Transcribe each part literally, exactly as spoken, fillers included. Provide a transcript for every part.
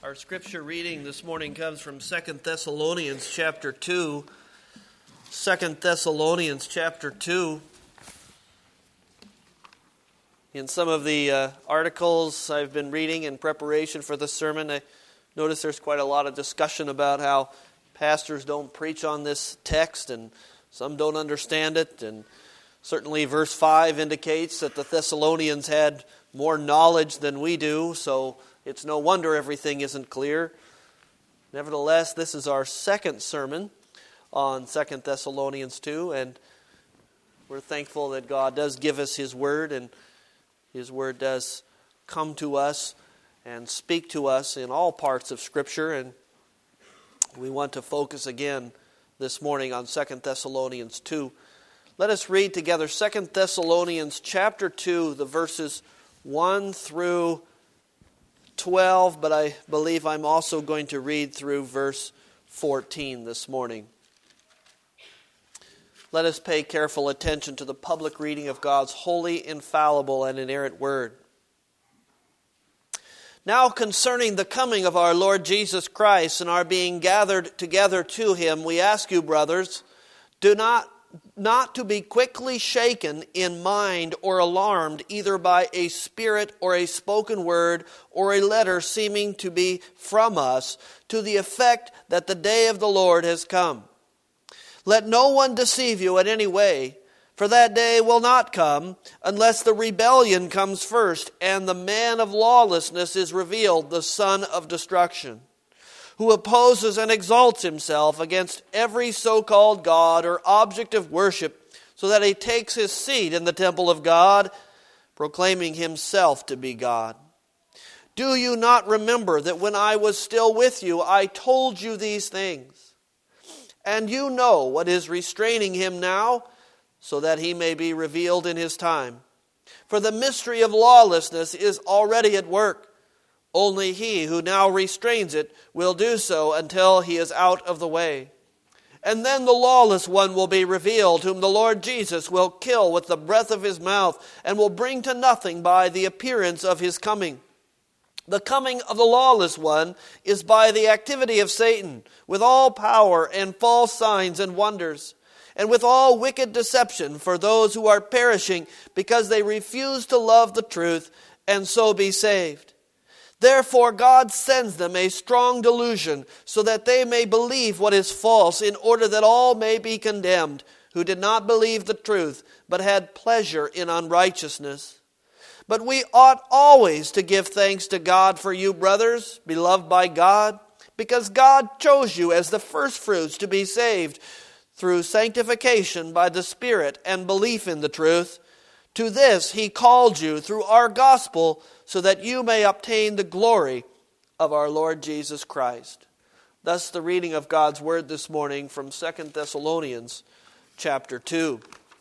Our scripture reading this morning comes from Second Thessalonians chapter two. Second Thessalonians chapter two. In some of the uh, articles I've been reading in preparation for this sermon, I notice there's quite a lot of discussion about how pastors don't preach on this text and some don't understand it. And certainly verse five indicates that the Thessalonians had more knowledge than we do, so it's no wonder everything isn't clear. Nevertheless, this is our second sermon on Second Thessalonians two, and we're thankful that God does give us His Word, and His Word does come to us and speak to us in all parts of Scripture, and we want to focus again this morning on Second Thessalonians two. Let us read together Second Thessalonians chapter two, the verses one through twelve, but I believe I'm also going to read through verse fourteen this morning. Let us pay careful attention to the public reading of God's holy, infallible, and inerrant Word. Now concerning the coming of our Lord Jesus Christ and our being gathered together to Him, we ask you, brothers, do not not to be quickly shaken in mind or alarmed either by a spirit or a spoken word or a letter seeming to be from us, to the effect that the day of the Lord has come. Let no one deceive you in any way, for that day will not come unless the rebellion comes first and the man of lawlessness is revealed, the son of destruction, who opposes and exalts himself against every so-called God or object of worship, so that he takes his seat in the temple of God, proclaiming himself to be God. Do you not remember that when I was still with you, I told you these things? And you know what is restraining him now, so that he may be revealed in his time. For the mystery of lawlessness is already at work. Only he who now restrains it will do so until he is out of the way. And then the lawless one will be revealed, whom the Lord Jesus will kill with the breath of his mouth, and will bring to nothing by the appearance of his coming. The coming of the lawless one is by the activity of Satan, with all power and false signs and wonders, and with all wicked deception for those who are perishing, because they refuse to love the truth and so be saved. Therefore God sends them a strong delusion, so that they may believe what is false, in order that all may be condemned, who did not believe the truth, but had pleasure in unrighteousness. But we ought always to give thanks to God for you, brothers, beloved by God, because God chose you as the firstfruits to be saved, through sanctification by the Spirit and belief in the truth. To this He called you through our gospel, so that you may obtain the glory of our Lord Jesus Christ. Thus the reading of God's Word this morning from Second Thessalonians chapter two.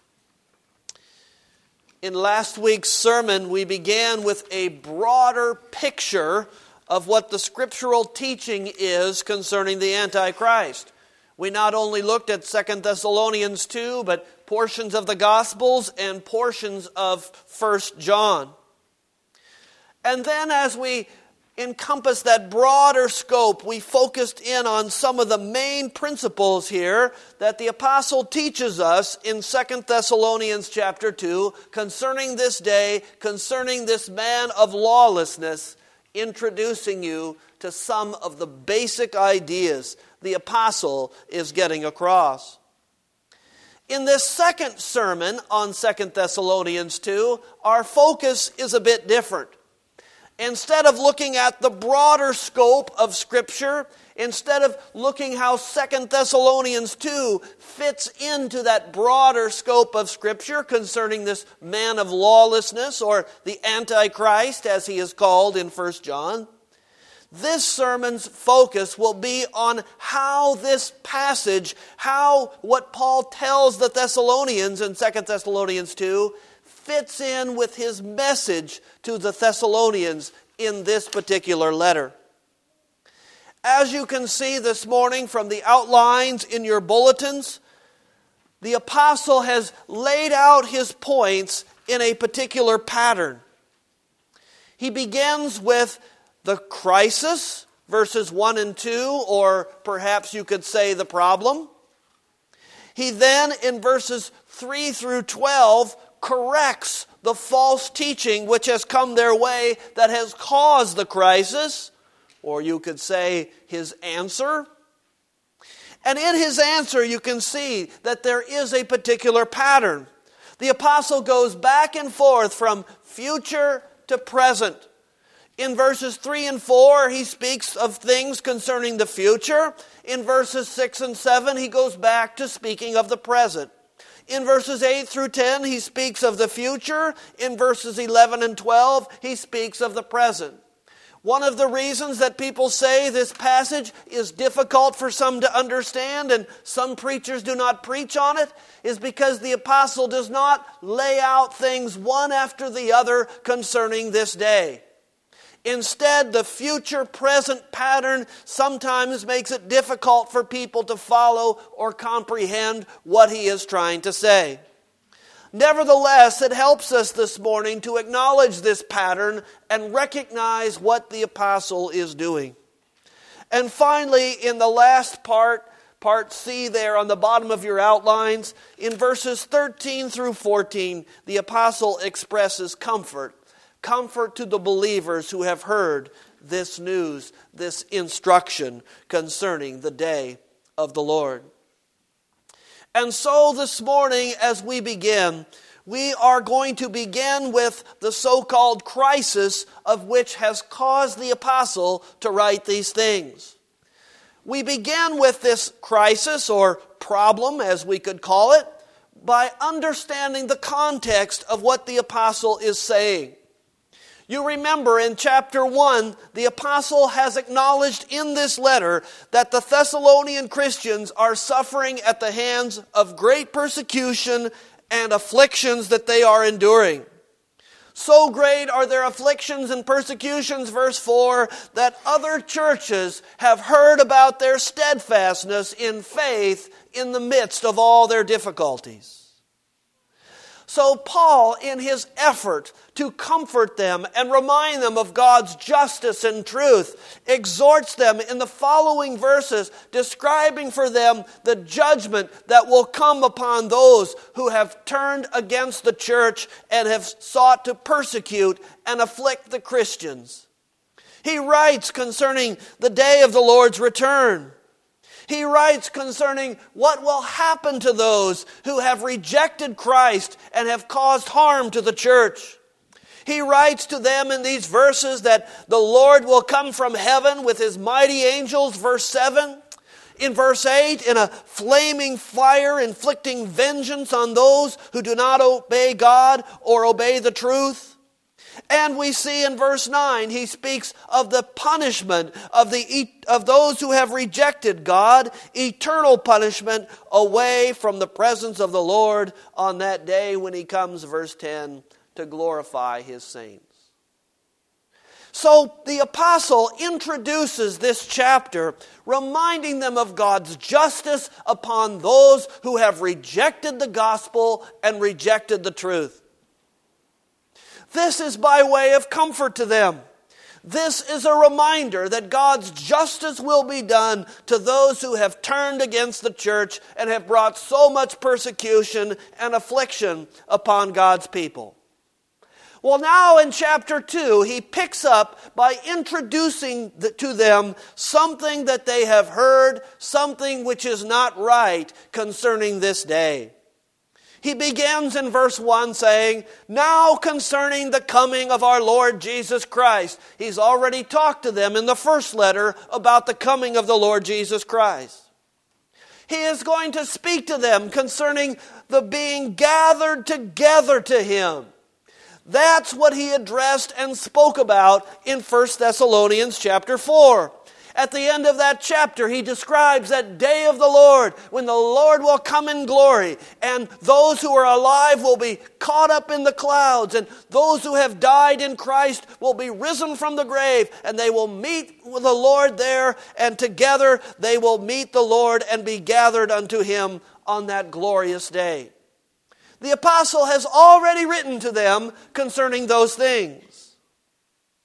In last week's sermon, we began with a broader picture of what the scriptural teaching is concerning the Antichrist. We not only looked at Second Thessalonians two, but portions of the Gospels and portions of First John. And then as we encompass that broader scope, we focused in on some of the main principles here that the apostle teaches us in Second Thessalonians chapter two concerning this day, concerning this man of lawlessness, introducing you to some of the basic ideas the apostle is getting across. In this second sermon on Second Thessalonians two, our focus is a bit different. Instead of looking at the broader scope of Scripture, instead of looking how Second Thessalonians two fits into that broader scope of Scripture concerning this man of lawlessness, or the Antichrist as he is called in First John, this sermon's focus will be on how this passage, how what Paul tells the Thessalonians in Second Thessalonians two fits in with his message to the Thessalonians in this particular letter. As you can see this morning from the outlines in your bulletins, the apostle has laid out his points in a particular pattern. He begins with the crisis, verses one and two, or perhaps you could say the problem. He then, in verses three through twelve, corrects the false teaching which has come their way that has caused the crisis, or you could say his answer. And in his answer, you can see that there is a particular pattern. The apostle goes back and forth from future to present. In verses three and four, he speaks of things concerning the future. In verses six and seven, he goes back to speaking of the present. In verses eight through ten, he speaks of the future. In verses eleven and twelve, he speaks of the present. One of the reasons that people say this passage is difficult for some to understand and some preachers do not preach on it is because the apostle does not lay out things one after the other concerning this day. Instead, the future-present pattern sometimes makes it difficult for people to follow or comprehend what he is trying to say. Nevertheless, it helps us this morning to acknowledge this pattern and recognize what the apostle is doing. And finally, in the last part, part C there on the bottom of your outlines, in verses thirteen through fourteen, the apostle expresses comfort. Comfort to the believers who have heard this news, this instruction concerning the day of the Lord. And so this morning as we begin, we are going to begin with the so-called crisis of which has caused the apostle to write these things. We begin with this crisis or problem, as we could call it, by understanding the context of what the apostle is saying. You remember in chapter one, the apostle has acknowledged in this letter that the Thessalonian Christians are suffering at the hands of great persecution and afflictions that they are enduring. So great are their afflictions and persecutions, verse four, that other churches have heard about their steadfastness in faith in the midst of all their difficulties. So Paul, in his effort to comfort them and remind them of God's justice and truth, exhorts them in the following verses, describing for them the judgment that will come upon those who have turned against the church and have sought to persecute and afflict the Christians. He writes concerning the day of the Lord's return. He writes concerning what will happen to those who have rejected Christ and have caused harm to the church. He writes to them in these verses that the Lord will come from heaven with his mighty angels, verse seven. In verse eight, in a flaming fire, inflicting vengeance on those who do not obey God or obey the truth. And we see in verse nine, he speaks of the punishment of the of those who have rejected God, eternal punishment away from the presence of the Lord on that day when he comes, verse ten, to glorify his saints. So the apostle introduces this chapter, reminding them of God's justice upon those who have rejected the gospel and rejected the truth. This is by way of comfort to them. This is a reminder that God's justice will be done to those who have turned against the church and have brought so much persecution and affliction upon God's people. Well, now in chapter two, he picks up by introducing to them something that they have heard, something which is not right concerning this day. He begins in verse one saying, now concerning the coming of our Lord Jesus Christ. He's already talked to them in the first letter about the coming of the Lord Jesus Christ. He is going to speak to them concerning the being gathered together to him. That's what he addressed and spoke about in First Thessalonians chapter four. At the end of that chapter, he describes that day of the Lord when the Lord will come in glory and those who are alive will be caught up in the clouds and those who have died in Christ will be risen from the grave and they will meet with the Lord there and together they will meet the Lord and be gathered unto him on that glorious day. The apostle has already written to them concerning those things.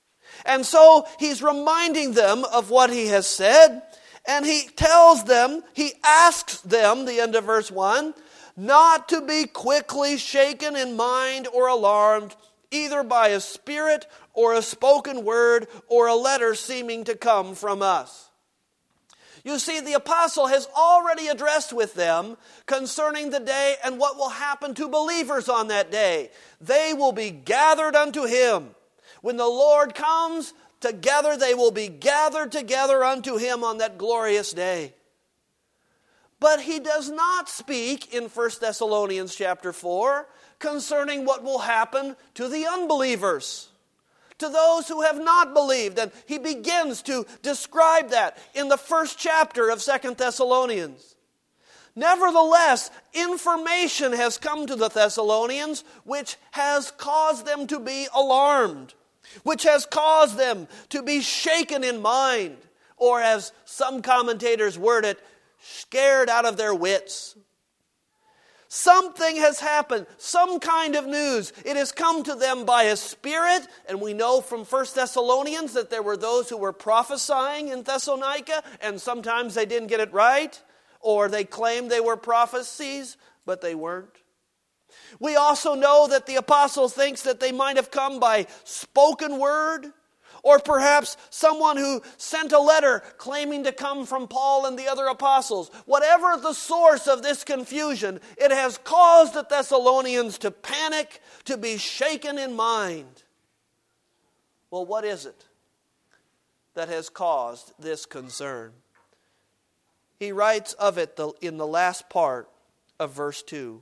And so he's reminding them of what he has said, and he tells them, he asks them, the end of verse one, not to be quickly shaken in mind or alarmed, either by a spirit or a spoken word or a letter seeming to come from us. You see, the apostle has already addressed with them concerning the day and what will happen to believers on that day. They will be gathered unto him. When the Lord comes, together they will be gathered together unto him on that glorious day. But he does not speak in First Thessalonians chapter four concerning what will happen to the unbelievers, to those who have not believed. And he begins to describe that in the first chapter of Second Thessalonians. Nevertheless, information has come to the Thessalonians which has caused them to be alarmed, which has caused them to be shaken in mind, or as some commentators word it, scared out of their wits. Something has happened, some kind of news. It has come to them by a spirit, and we know from First Thessalonians that there were those who were prophesying in Thessalonica, and sometimes they didn't get it right, or they claimed they were prophecies, but they weren't. We also know that the apostle thinks that they might have come by spoken word, or perhaps someone who sent a letter claiming to come from Paul and the other apostles. Whatever the source of this confusion, it has caused the Thessalonians to panic, to be shaken in mind. Well, what is it that has caused this concern? He writes of it in the last part of verse two.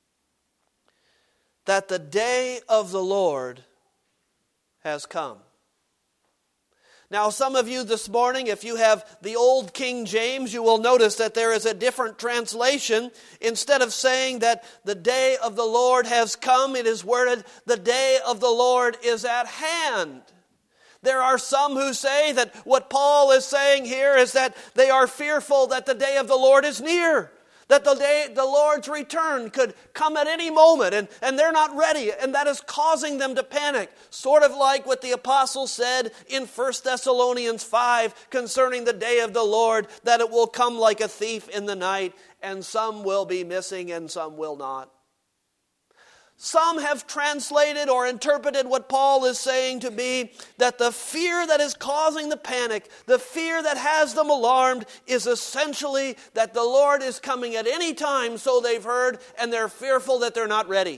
That the day of the Lord has come. Now, some of you this morning, if you have the old King James, you will notice that there is a different translation. Instead of saying that the day of the Lord has come, it is worded, the day of the Lord is at hand. There are some who say that what Paul is saying here is that they are fearful that the day of the Lord is near. That the day the Lord's return could come at any moment, and, and they're not ready, and that is causing them to panic. Sort of like what the apostle said in First Thessalonians five concerning the day of the Lord, that it will come like a thief in the night, and some will be missing and some will not. Some have translated or interpreted what Paul is saying to be that the fear that is causing the panic, the fear that has them alarmed, is essentially that the Lord is coming at any time, so they've heard, and they're fearful that they're not ready.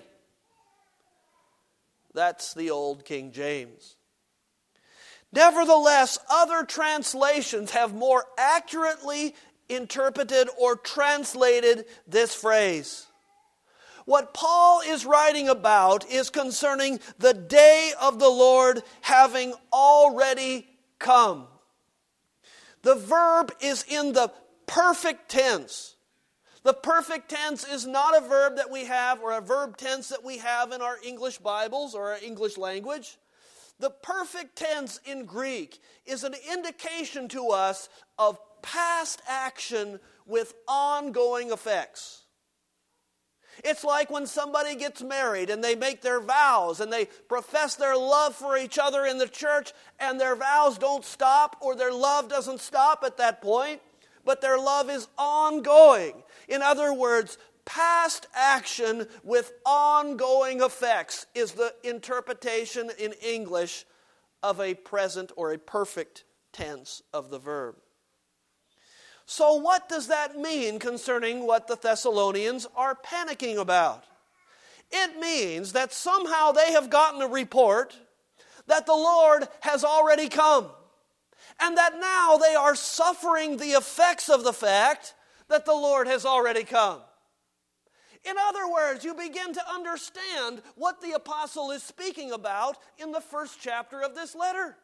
That's the old King James. Nevertheless, other translations have more accurately interpreted or translated this phrase. What Paul is writing about is concerning the day of the Lord having already come. The verb is in the perfect tense. The perfect tense is not a verb that we have, or a verb tense that we have in our English Bibles or our English language. The perfect tense in Greek is an indication to us of past action with ongoing effects. It's like when somebody gets married and they make their vows and they profess their love for each other in the church, and their vows don't stop, or their love doesn't stop at that point, but their love is ongoing. In other words, past action with ongoing effects is the interpretation in English of a present or a perfect tense of the verb. So what does that mean concerning what the Thessalonians are panicking about? It means that somehow they have gotten a report that the Lord has already come, and that now they are suffering the effects of the fact that the Lord has already come. In other words, you begin to understand what the apostle is speaking about in the first chapter of this letter.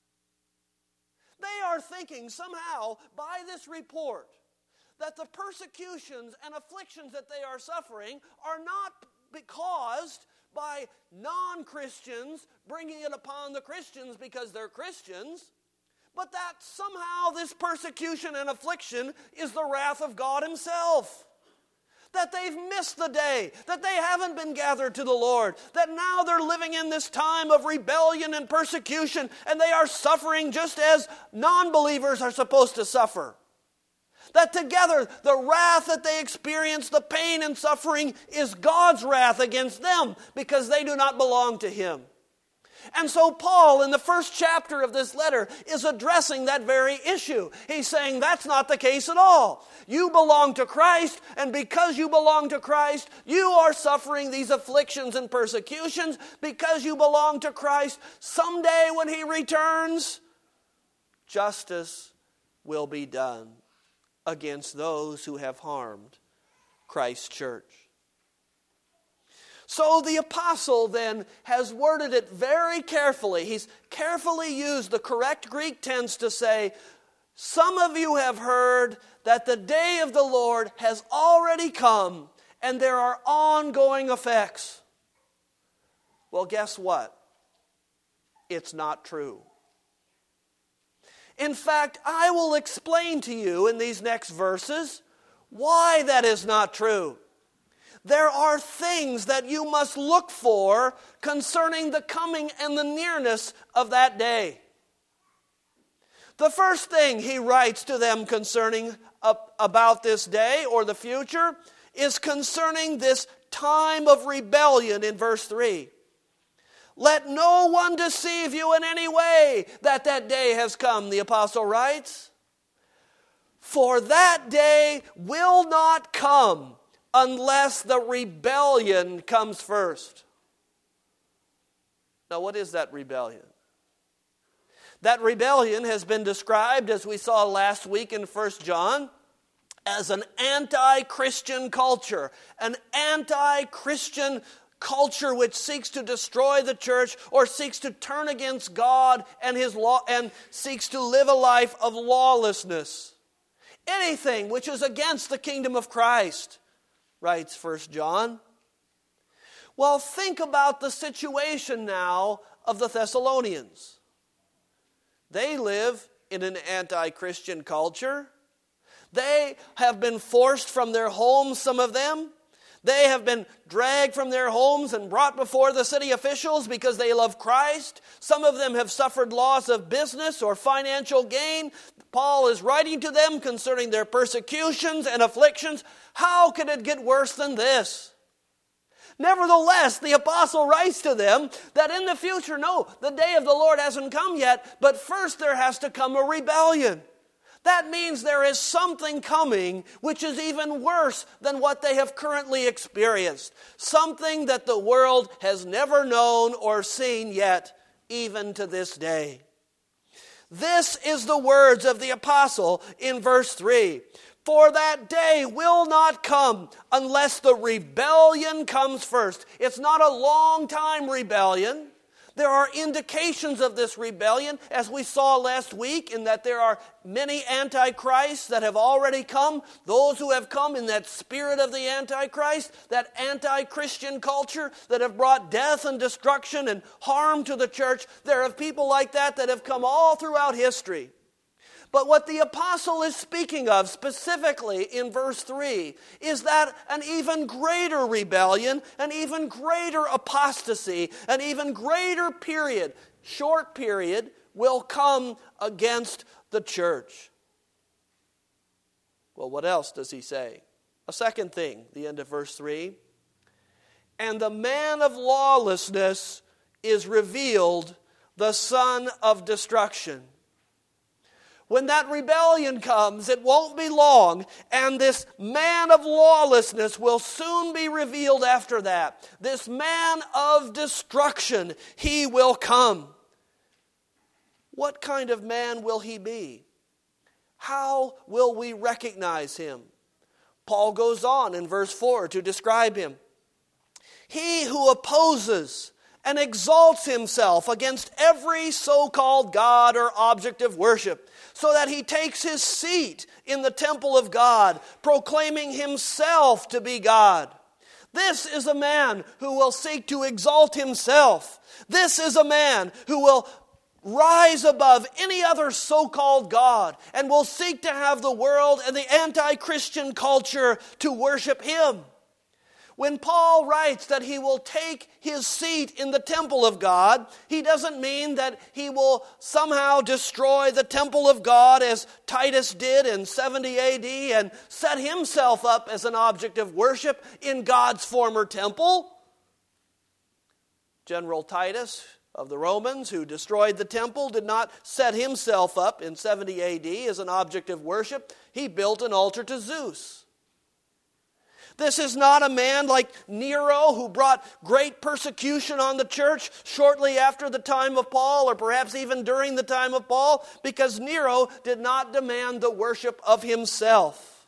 They are thinking somehow by this report that the persecutions and afflictions that they are suffering are not caused by non-Christians bringing it upon the Christians because they're Christians, but that somehow this persecution and affliction is the wrath of God Himself. that they've missed the day, that they haven't been gathered to the Lord, that now they're living in this time of rebellion and persecution, and they are suffering just as non-believers are supposed to suffer. That together, the wrath that they experience, the pain and suffering, is God's wrath against them because they do not belong to Him. And so Paul, in the first chapter of this letter, is addressing that very issue. He's saying that's not the case at all. You belong to Christ, and because you belong to Christ, you are suffering these afflictions and persecutions. Because you belong to Christ, someday when He returns, justice will be done against those who have harmed Christ's church. So the apostle then has worded it very carefully. He's carefully used the correct Greek tense to say, some of you have heard that the day of the Lord has already come and there are ongoing effects. Well, guess what? It's not true. In fact, I will explain to you in these next verses why that is not true. There are things that you must look for concerning the coming and the nearness of that day. The first thing he writes to them concerning uh, about this day or the future is concerning this time of rebellion in verse three. Let no one deceive you in any way that that day has come, the apostle writes. For that day will not come unless the rebellion comes first. Now, what is that rebellion? That rebellion has been described, as we saw last week in First John, as an anti-Christian culture, an anti-Christian culture which seeks to destroy the church or seeks to turn against God and His law and seeks to live a life of lawlessness. Anything which is against the kingdom of Christ, writes First John. Well, think about the situation now of the Thessalonians. They live in an anti-Christian culture. They have been forced from their homes, some of them. They have been dragged from their homes and brought before the city officials because they love Christ. Some of them have suffered loss of business or financial gain. Paul is writing to them concerning their persecutions and afflictions. How could it get worse than this? Nevertheless, the apostle writes to them that in the future, no, the day of the Lord hasn't come yet, but first there has to come a rebellion. That means there is something coming which is even worse than what they have currently experienced. Something that the world has never known or seen yet, even to this day. This is the words of the apostle in verse three. For that day will not come unless the rebellion comes first. It's not a long time rebellion. There are indications of this rebellion, as we saw last week, in that there are many antichrists that have already come. Those who have come in that spirit of the antichrist, that anti-Christian culture that have brought death and destruction and harm to the church. There are people like that that have come all throughout history. But what the apostle is speaking of specifically in verse three is that an even greater rebellion, an even greater apostasy, an even greater period, short period, will come against the church. Well, what else does he say? A second thing, the end of verse three. And the man of lawlessness is revealed, the son of destruction. When that rebellion comes, it won't be long, and this man of lawlessness will soon be revealed after that. This man of destruction, he will come. What kind of man will he be? How will we recognize him? Paul goes on in verse four to describe him. He who opposes and exalts himself against every so-called God or object of worship, so that he takes his seat in the temple of God, proclaiming himself to be God. This is a man who will seek to exalt himself. This is a man who will rise above any other so-called God and will seek to have the world and the anti-Christian culture to worship him. When Paul writes that he will take his seat in the temple of God, he doesn't mean that he will somehow destroy the temple of God as Titus did in seventy A D and set himself up as an object of worship in God's former temple. General Titus of the Romans, who destroyed the temple, did not set himself up in seventy A D as an object of worship. He built an altar to Zeus. This is not a man like Nero who brought great persecution on the church shortly after the time of Paul, or perhaps even during the time of Paul, because Nero did not demand the worship of himself.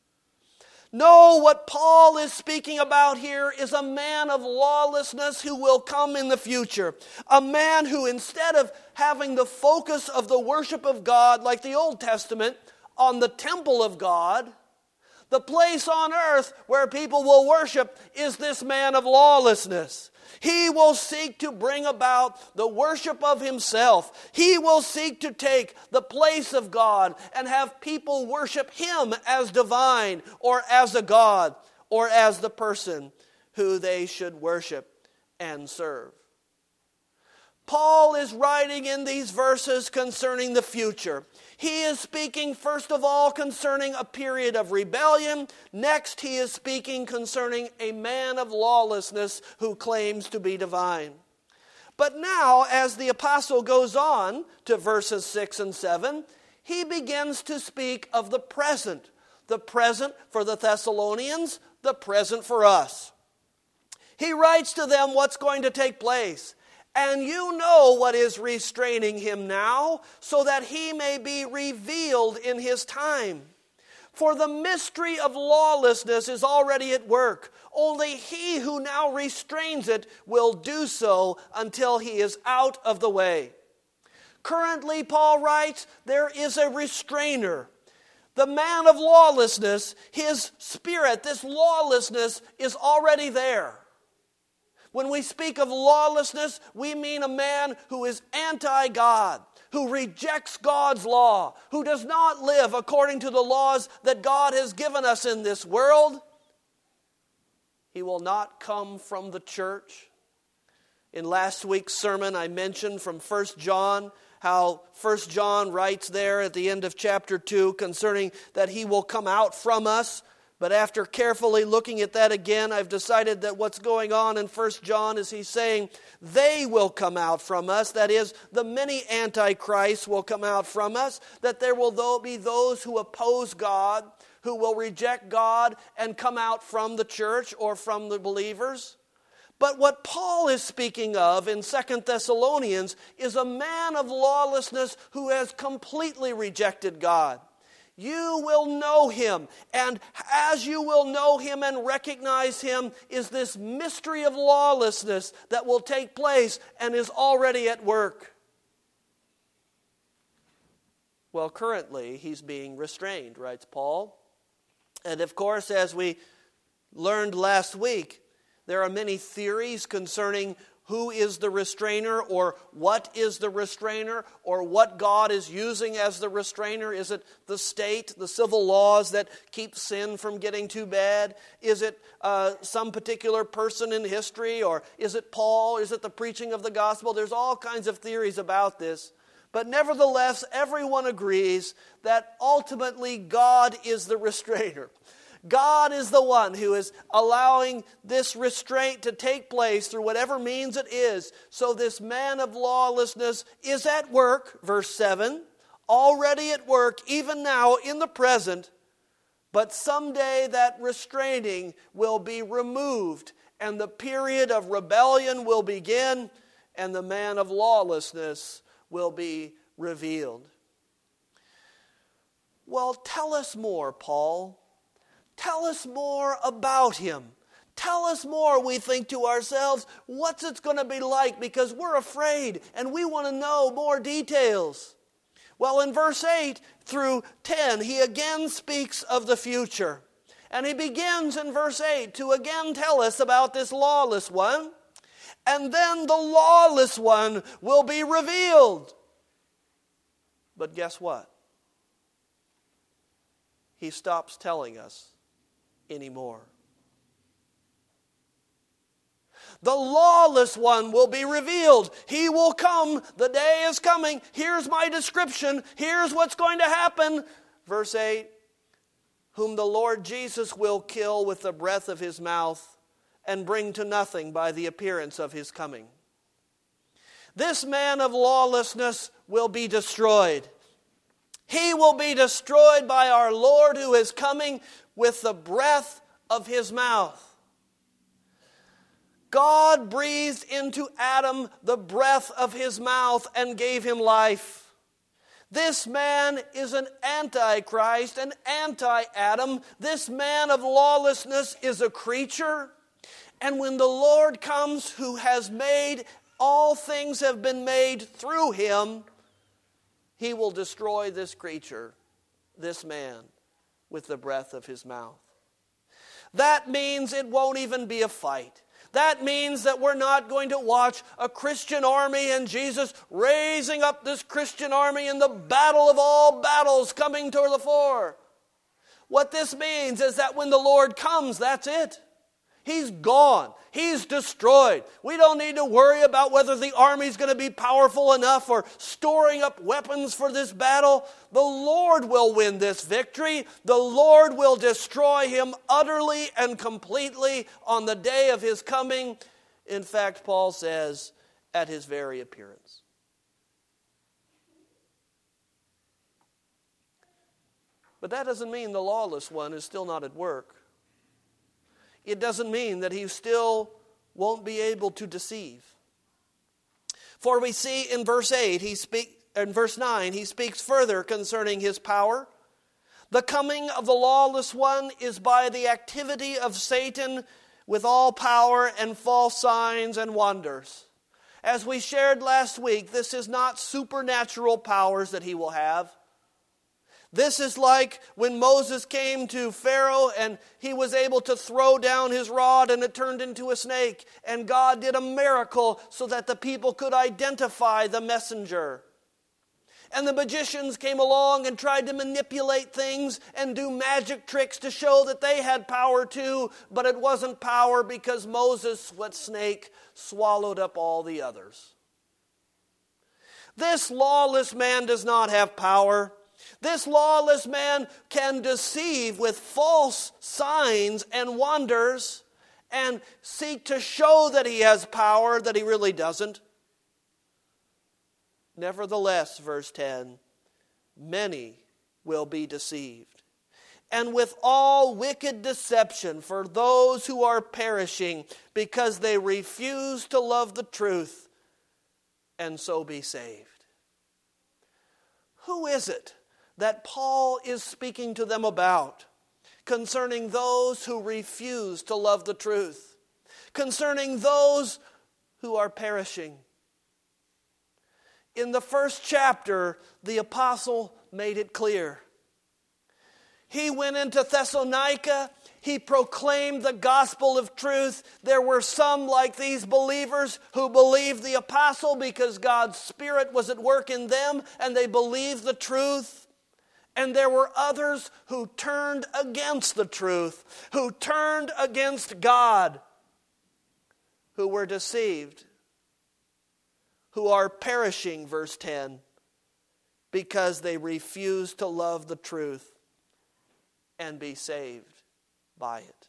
No, what Paul is speaking about here is a man of lawlessness who will come in the future. A man who, instead of having the focus of the worship of God, like the Old Testament, on the temple of God, the place on earth where people will worship is this man of lawlessness. He will seek to bring about the worship of himself. He will seek to take the place of God and have people worship him as divine or as a God or as the person who they should worship and serve. Paul is writing in these verses concerning the future. He is speaking first of all concerning a period of rebellion. Next, he is speaking concerning a man of lawlessness who claims to be divine. But now, as the apostle goes on to verses six and seven, he begins to speak of the present. The present for the Thessalonians, the present for us. He writes to them what's going to take place. And you know what is restraining him now, so that he may be revealed in his time. For the mystery of lawlessness is already at work. Only he who now restrains it will do so until he is out of the way. Currently, Paul writes, there is a restrainer. The man of lawlessness, his spirit, this lawlessness is already there. When we speak of lawlessness, we mean a man who is anti-God, who rejects God's law, who does not live according to the laws that God has given us in this world. He will not come from the church. In last week's sermon, I mentioned from First John, how First John writes there at the end of chapter two concerning that he will come out from us. But after carefully looking at that again, I've decided that what's going on in First John is he's saying they will come out from us. That is, the many antichrists will come out from us. That there will be those who oppose God, who will reject God and come out from the church or from the believers. But what Paul is speaking of in Second Thessalonians is a man of lawlessness who has completely rejected God. You will know him, and as you will know him and recognize him is this mystery of lawlessness that will take place and is already at work. Well, currently he's being restrained, writes Paul. And of course, as we learned last week, there are many theories concerning who is the restrainer, or what is the restrainer, or what God is using as the restrainer. Is it the state, the civil laws that keep sin from getting too bad? Is it uh, some particular person in history, or is it Paul? Is it the preaching of the gospel? There's all kinds of theories about this. But nevertheless, everyone agrees that ultimately God is the restrainer. God is the one who is allowing this restraint to take place through whatever means it is. So this man of lawlessness is at work, verse seven, already at work, even now in the present. But someday that restraining will be removed, and the period of rebellion will begin, and the man of lawlessness will be revealed. Well, tell us more, Paul. Tell us more about him. Tell us more, we think to ourselves, what's it going to be like, because we're afraid and we want to know more details. Well, in verse eight through ten, he again speaks of the future. And he begins in verse eight to again tell us about this lawless one. And then the lawless one will be revealed. But guess what? He stops telling us anymore. The lawless one will be revealed. He will come. The day is coming. Here's my description. Here's what's going to happen. Verse eight, whom the Lord Jesus will kill with the breath of his mouth and bring to nothing by the appearance of his coming. This man of lawlessness will be destroyed. He will be destroyed by our Lord who is coming with the breath of his mouth. God breathed into Adam the breath of his mouth and gave him life. This man is an antichrist, an anti-Adam. This man of lawlessness is a creature. And when the Lord comes, who has made, all things have been made through him, he will destroy this creature, this man, with the breath of his mouth. That means it won't even be a fight. That means that we're not going to watch a Christian army and Jesus raising up this Christian army in the battle of all battles coming to the fore. What this means is that when the Lord comes, that's it. He's gone. He's destroyed. We don't need to worry about whether the army's going to be powerful enough or storing up weapons for this battle. The Lord will win this victory. The Lord will destroy him utterly and completely on the day of his coming. In fact, Paul says, at his very appearance. But that doesn't mean the lawless one is still not at work. It doesn't mean that he still won't be able to deceive. For we see in verse eight, he speak, in verse nine, he speaks further concerning his power. The coming of the lawless one is by the activity of Satan with all power and false signs and wonders. As we shared last week, this is not supernatural powers that he will have. This is like when Moses came to Pharaoh and he was able to throw down his rod and it turned into a snake. And God did a miracle so that the people could identify the messenger. And the magicians came along and tried to manipulate things and do magic tricks to show that they had power too. But it wasn't power because Moses, what snake, swallowed up all the others. This lawless man does not have power. This lawless man can deceive with false signs and wonders and seek to show that he has power that he really doesn't. Nevertheless, verse ten, many will be deceived. And with all wicked deception for those who are perishing because they refuse to love the truth and so be saved. Who is it that Paul is speaking to them about concerning those who refuse to love the truth, concerning those who are perishing? In the first chapter, the apostle made it clear. He went into Thessalonica. He proclaimed the gospel of truth. There were some like these believers who believed the apostle because God's Spirit was at work in them and they believed the truth. And there were others who turned against the truth, who turned against God, who were deceived, who are perishing, verse ten, because they refuse to love the truth and be saved by it.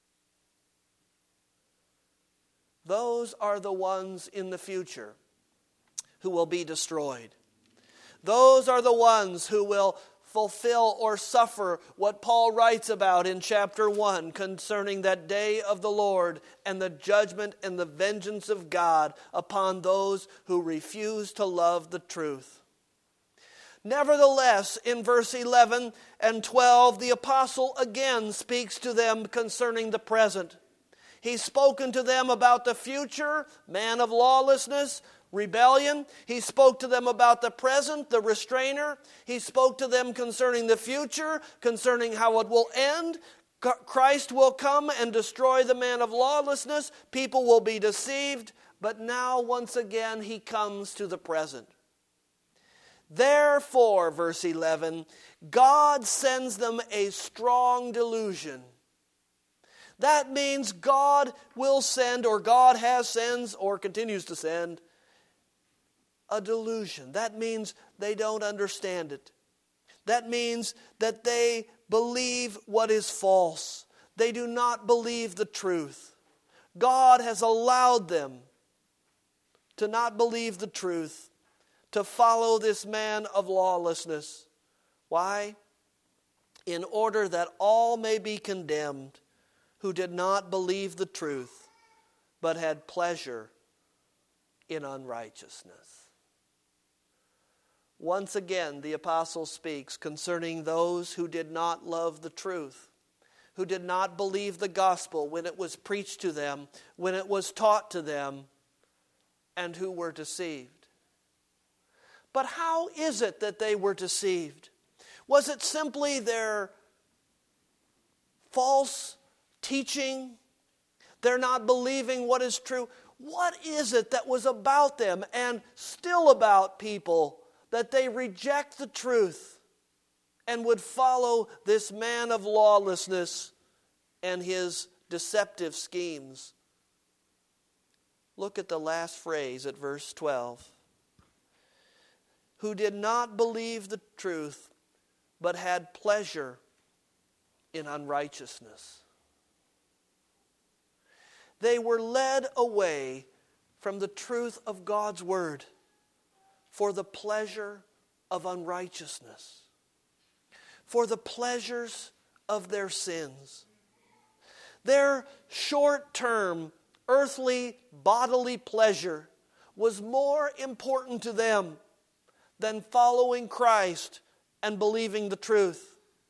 Those are the ones in the future who will be destroyed. Those are the ones who will fulfill or suffer what Paul writes about in chapter one concerning that day of the Lord and the judgment and the vengeance of God upon those who refuse to love the truth. Nevertheless, in verse eleven and twelve, the apostle again speaks to them concerning the present. He's spoken to them about the future, man of lawlessness, rebellion. He spoke to them about the present, the restrainer. He spoke to them concerning the future, concerning how it will end. Christ will come and destroy the man of lawlessness. People will be deceived. But now, once again, he comes to the present. Therefore, verse eleven, God sends them a strong delusion. That means God will send, or God has sends, or continues to send, a delusion. That means they don't understand it. That means that they believe what is false. They do not believe the truth. God has allowed them to not believe the truth, to follow this man of lawlessness. Why? In order that all may be condemned who did not believe the truth, but had pleasure in unrighteousness. Once again, the apostle speaks concerning those who did not love the truth, who did not believe the gospel when it was preached to them, when it was taught to them, and who were deceived. But how is it that they were deceived? Was it simply their false teaching? They're not believing what is true? What is it that was about them and still about people that they reject the truth and would follow this man of lawlessness and his deceptive schemes? Look at the last phrase at verse twelve. Who did not believe the truth, but had pleasure in unrighteousness. They were led away from the truth of God's word for the pleasure of unrighteousness, for the pleasures of their sins. Their short-term, earthly, bodily pleasure was more important to them than following Christ and believing the truth.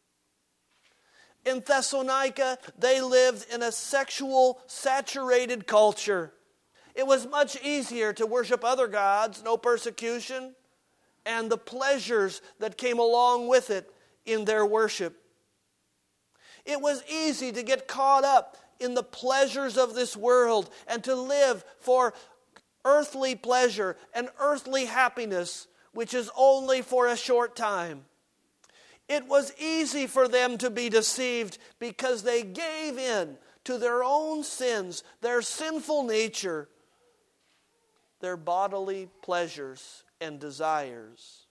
In Thessalonica, they lived in a sexual, saturated culture. It was much easier to worship other gods, no persecution, and the pleasures that came along with it in their worship. It was easy to get caught up in the pleasures of this world and to live for earthly pleasure and earthly happiness, which is only for a short time. It was easy for them to be deceived because they gave in to their own sins, their sinful nature, their bodily pleasures and desires.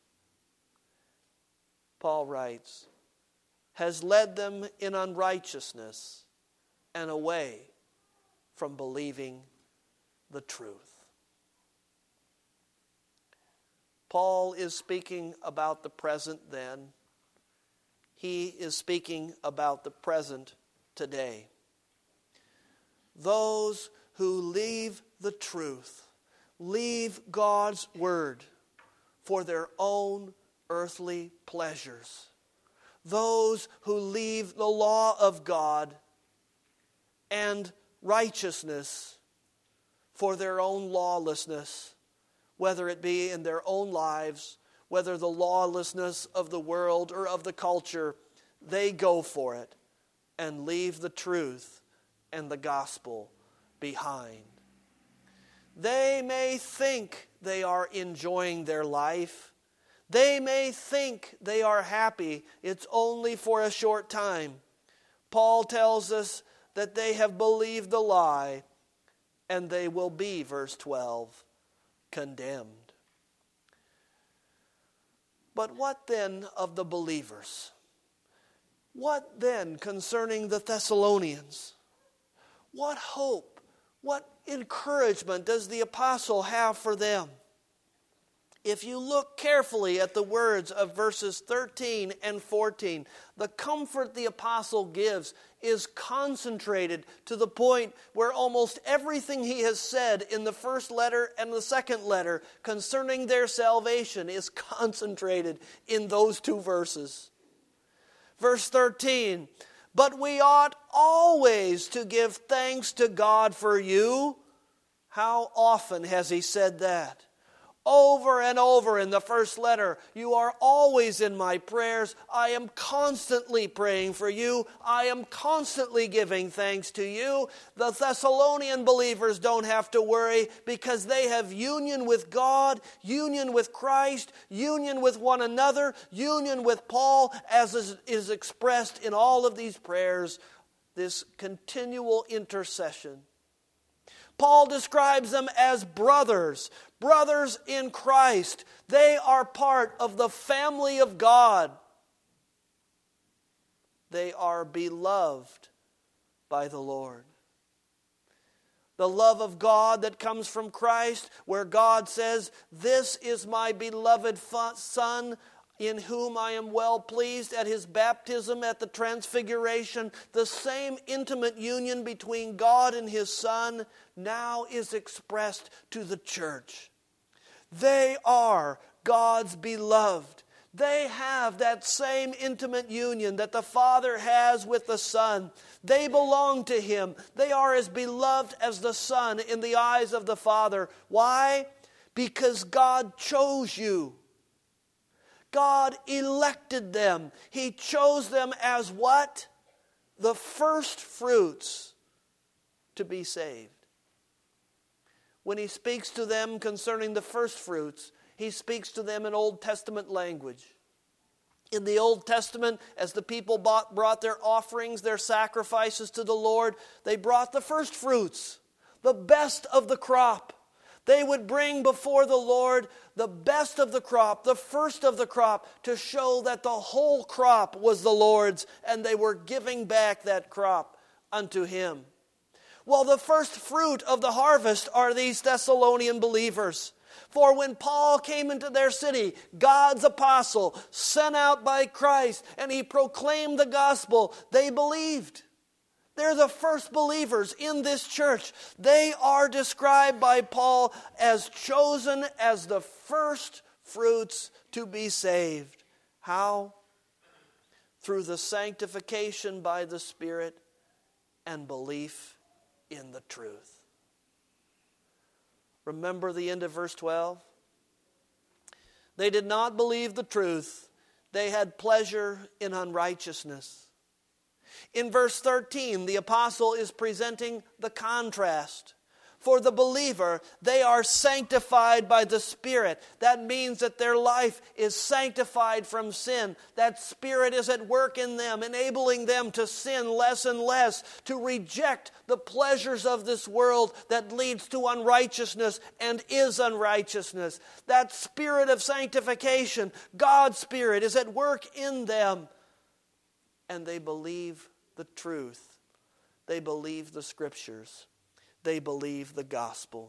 Paul writes, has led them in unrighteousness and away from believing the truth. Paul is speaking about the present then. He is speaking about the present today. Those who leave the truth, leave God's word for their own earthly pleasures. Those who leave the law of God and righteousness for their own lawlessness, whether it be in their own lives, whether the lawlessness of the world or of the culture, they go for it and leave the truth and the gospel behind. They may think they are enjoying their life. They may think they are happy. It's only for a short time. Paul tells us that they have believed the lie, and they will be, verse twelve, condemned. But what then of the believers? What then concerning the Thessalonians? What hope, what encouragement does the apostle have for them? If you look carefully at the words of verses thirteen and fourteen, the comfort the apostle gives is concentrated to the point where almost everything he has said in the first letter and the second letter concerning their salvation is concentrated in those two verses. Verse thirteen, but we ought always to give thanks to God for you. How often has he said that? Over and over in the first letter, you are always in my prayers. I am constantly praying for you. I am constantly giving thanks to you. The Thessalonian believers don't have to worry because they have union with God, union with Christ, union with one another, union with Paul, as is, is expressed in all of these prayers, this continual intercession. Paul describes them as brothers, brothers in Christ. They are part of the family of God. They are beloved by the Lord. The love of God that comes from Christ, where God says, "This is my beloved Son, in whom I am well pleased," at his baptism, at the transfiguration. The same intimate union between God and his Son now is expressed to the church. They are God's beloved. They have that same intimate union that the Father has with the Son. They belong to him. They are as beloved as the Son in the eyes of the Father. Why? Because God chose you. God elected them. He chose them as what? The first fruits to be saved. When he speaks to them concerning the first fruits, he speaks to them in Old Testament language. In the Old Testament, as the people bought, brought their offerings, their sacrifices to the Lord, they brought the first fruits, the best of the crop. They would bring before the Lord the best of the crop, the first of the crop, to show that the whole crop was the Lord's, and they were giving back that crop unto him. Well, the first fruit of the harvest are these Thessalonian believers. For when Paul came into their city, God's apostle, sent out by Christ, and he proclaimed the gospel, they believed. They're the first believers in this church. They are described by Paul as chosen as the first fruits to be saved. How? Through the sanctification by the Spirit and belief in the truth. Remember the end of verse twelve? They did not believe the truth. They had pleasure in unrighteousness. In verse thirteen, the apostle is presenting the contrast. For the believer, they are sanctified by the Spirit. That means that their life is sanctified from sin. That Spirit is at work in them, enabling them to sin less and less, to reject the pleasures of this world that leads to unrighteousness and is unrighteousness. That Spirit of sanctification, God's Spirit, is at work in them. And they believe the truth. They believe the Scriptures. They believe the gospel.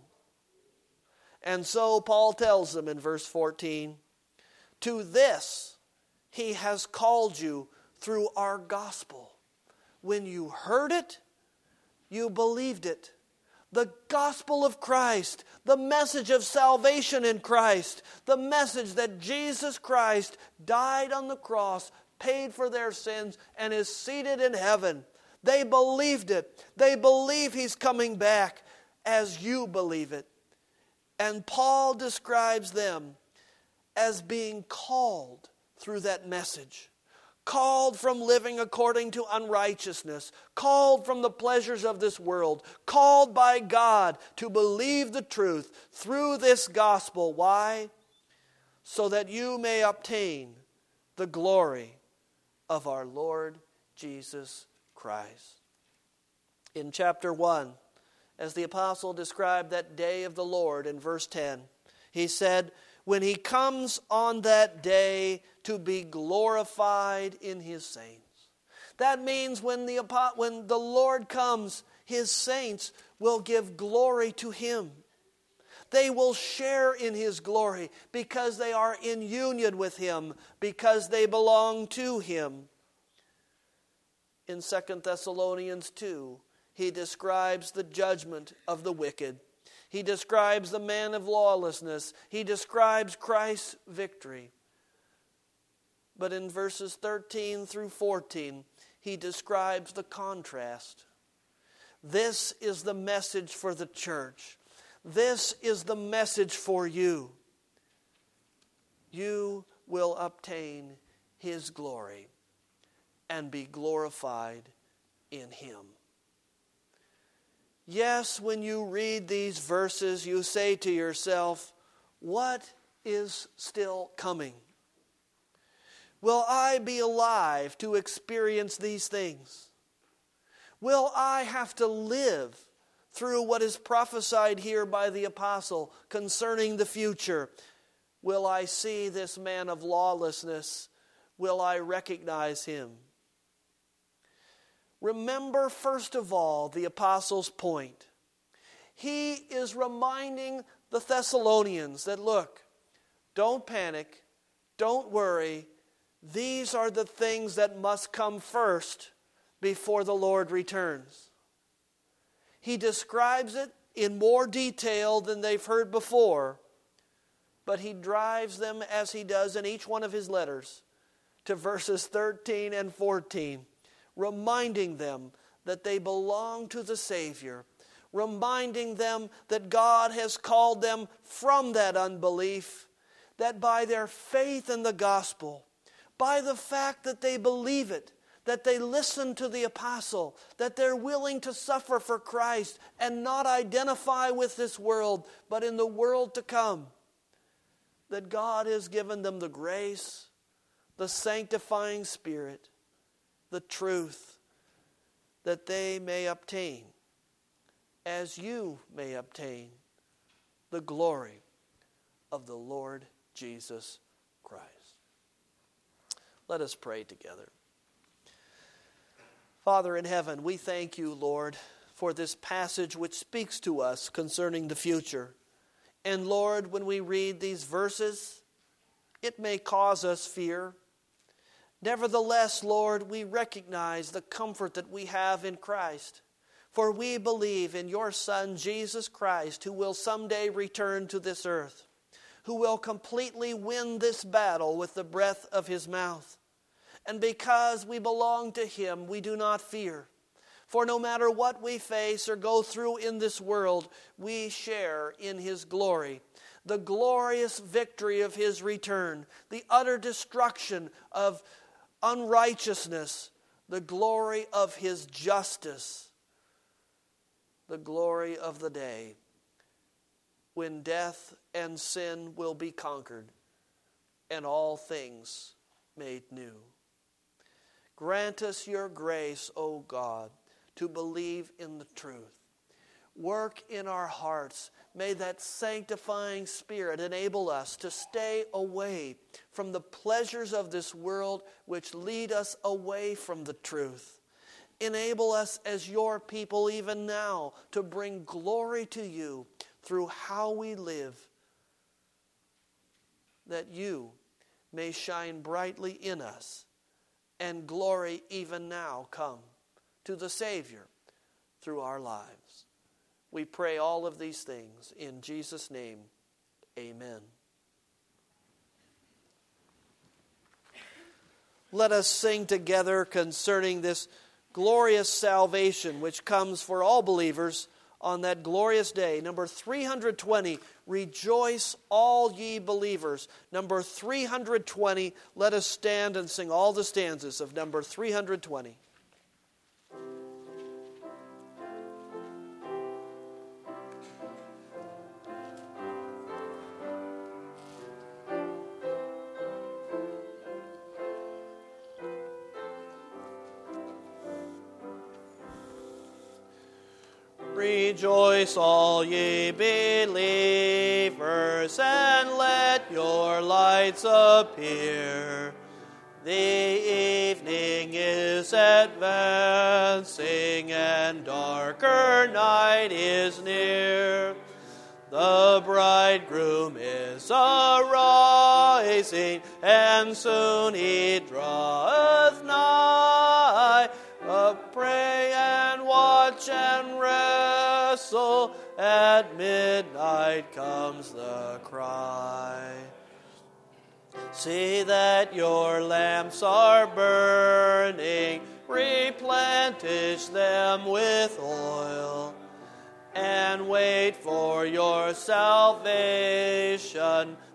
And so Paul tells them in verse fourteen, to this he has called you through our gospel. When you heard it, you believed it. The gospel of Christ, the message of salvation in Christ, the message that Jesus Christ died on the cross, paid for their sins, and is seated in heaven. They believed it. They believe he's coming back as you believe it. And Paul describes them as being called through that message. Called from living according to unrighteousness. Called from the pleasures of this world. Called by God to believe the truth through this gospel. Why? So that you may obtain the glory of our Lord Jesus Christ. In chapter one, as the apostle described that day of the Lord in verse ten, he said, when he comes on that day to be glorified in his saints. That means when the, when the Lord comes, his saints will give glory to him. They will share in his glory because they are in union with him, because they belong to him. In Second Thessalonians two, he describes the judgment of the wicked. He describes the man of lawlessness. He describes Christ's victory. But in verses thirteen through fourteen, he describes the contrast. This is the message for the church. This is the message for you. you will obtain His glory and be glorified in Him. Yes, when you read these verses, you say to yourself, what is still coming? Will I be alive to experience these things? Will I have to live through what is prophesied here by the apostle concerning the future? Will I see this man of lawlessness? Will I recognize him? Remember, first of all, the apostle's point. He is reminding the Thessalonians that, look, don't panic, don't worry. These are the things that must come first before the Lord returns. He describes it in more detail than they've heard before, but he drives them, as he does in each one of his letters, to verses thirteen and fourteen, reminding them that they belong to the Savior, reminding them that God has called them from that unbelief, that by their faith in the gospel, by the fact that they believe it, that they listen to the apostle, that they're willing to suffer for Christ and not identify with this world, but in the world to come, that God has given them the grace, the sanctifying Spirit, the truth, that they may obtain, as you may obtain, the glory of the Lord Jesus Christ. Let us pray together. Father in heaven, we thank you, Lord, for this passage which speaks to us concerning the future. And Lord, when we read these verses, it may cause us fear. Nevertheless, Lord, we recognize the comfort that we have in Christ. For we believe in your Son, Jesus Christ, who will someday return to this earth, who will completely win this battle with the breath of his mouth. And because we belong to him, we do not fear. For no matter what we face or go through in this world, we share in his glory. The glorious victory of his return, the utter destruction of unrighteousness, the glory of his justice, the glory of the day when death and sin will be conquered and all things made new. Grant us your grace, O God, to believe in the truth. Work in our hearts. May that sanctifying Spirit enable us to stay away from the pleasures of this world which lead us away from the truth. Enable us as your people even now to bring glory to you through how we live, that you may shine brightly in us and glory even now come to the Savior through our lives. We pray all of these things in Jesus' name. Amen. Let us sing together concerning this glorious salvation which comes for all believers on that glorious day. Number three hundred twenty, Rejoice all ye believers. Number three hundred twenty, let us stand and sing all the stanzas of number three hundred twenty. Rejoice all ye believers, and let your lights appear. The evening is advancing, and darker night is near. The bridegroom is arising, and soon he draweth nigh. But pray and watch and wrestle, at midnight comes the cry. See that your lamps are burning, replenish them with oil, and wait for your salvation,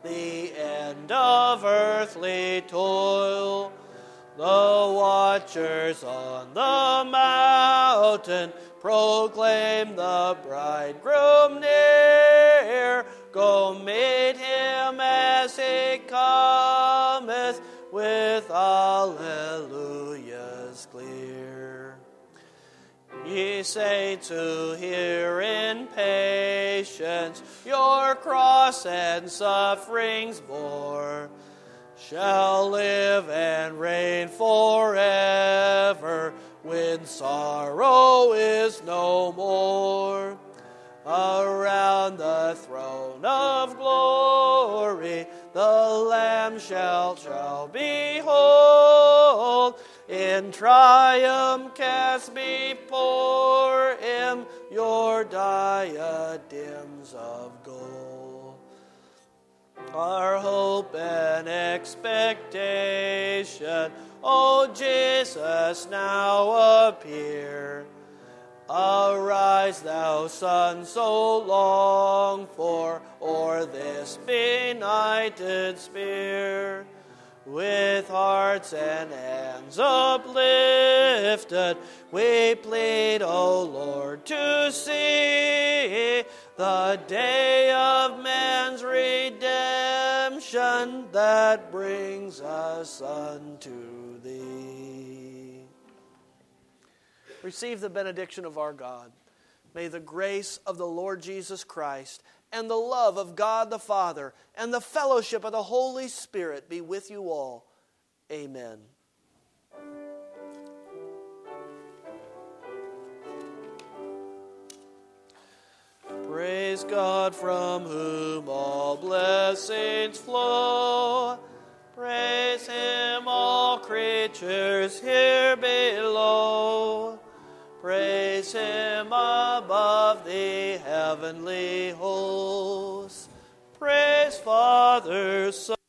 the end of earthly toil. The watchers on the mountain proclaim the bridegroom near. Go meet him as he cometh with alleluias clear. Ye saints who hear in patience your cross and sufferings bore, shall live and reign forever when sorrow is no more. Around the throne of glory the Lamb shall, shall behold. In triumph cast before him your diadems of gold. Our hope and expectation, O Jesus, now appear. Arise, thou Son so long for, o'er this benighted sphere. With hearts and hands uplifted, we plead, O Lord, to see the day of man's redemption that brings us unto Thee. Receive the benediction of our God. May the grace of the Lord Jesus Christ and the love of God the Father and the fellowship of the Holy Spirit be with you all. Amen. Praise God, from whom all blessings flow. Praise Him, all creatures here below. Praise Him above the heavenly hosts. Praise Father, Son,